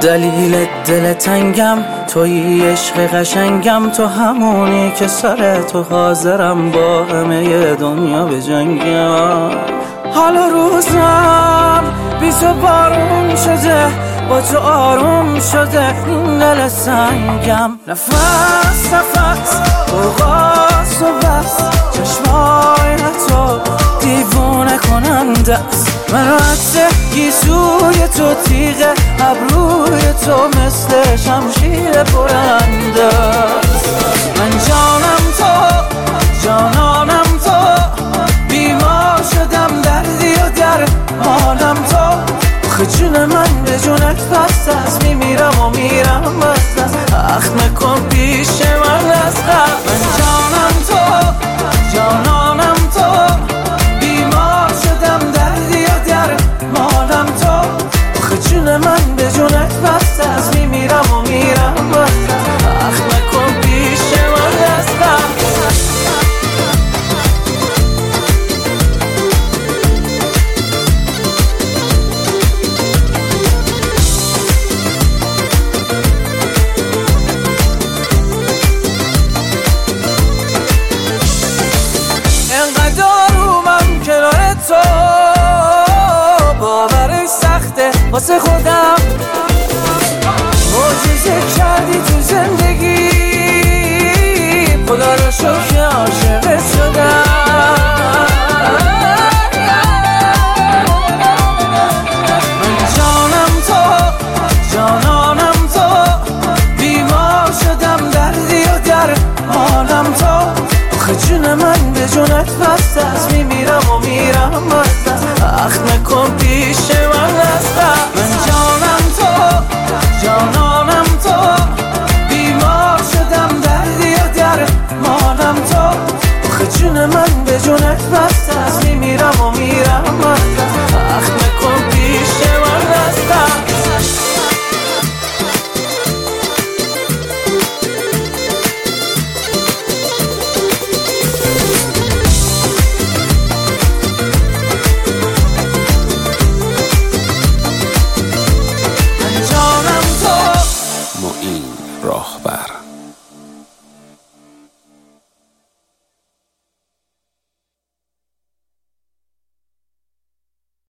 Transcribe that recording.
دلیل دل تنگم تویی، عشق قشنگم تو، همونی که سر تو حاضرم با همه دنیا به جنگم. حالا روزم بی تو بارون شده، با تو آروم شده این دل سنگم. نفس نفس برقاس و بس، چشمای تو دیوونه کننده است. من رد گیسوی تو، تیغ ابروی تو مثل شمشیر برنده است. من جانم تو، جانانم تو، بیمار شدم دردی و در حالم تو. آخه جون من به جونت بست است، میمیرم و میرم بست است. اخ نکن پیش من از قبل. من جانم تو، جانانم تو، بیمار شدم دردی و در حالم تو. آخه جون من به جونت بست است، میمیرم و میرم بست است. اخ نکن پیش من از قبل. واسه خودم معجزه کردی تو زندگی، خدا رو شکر عاشقت شدم. من جانم تو، جانانم تو، بیمار شدم دردی و در حالم تو. آخه جون من به جونت بست است، میمیرم و میرم بست است. اخ نکن پیش من از قبل. من جانم تو، جانم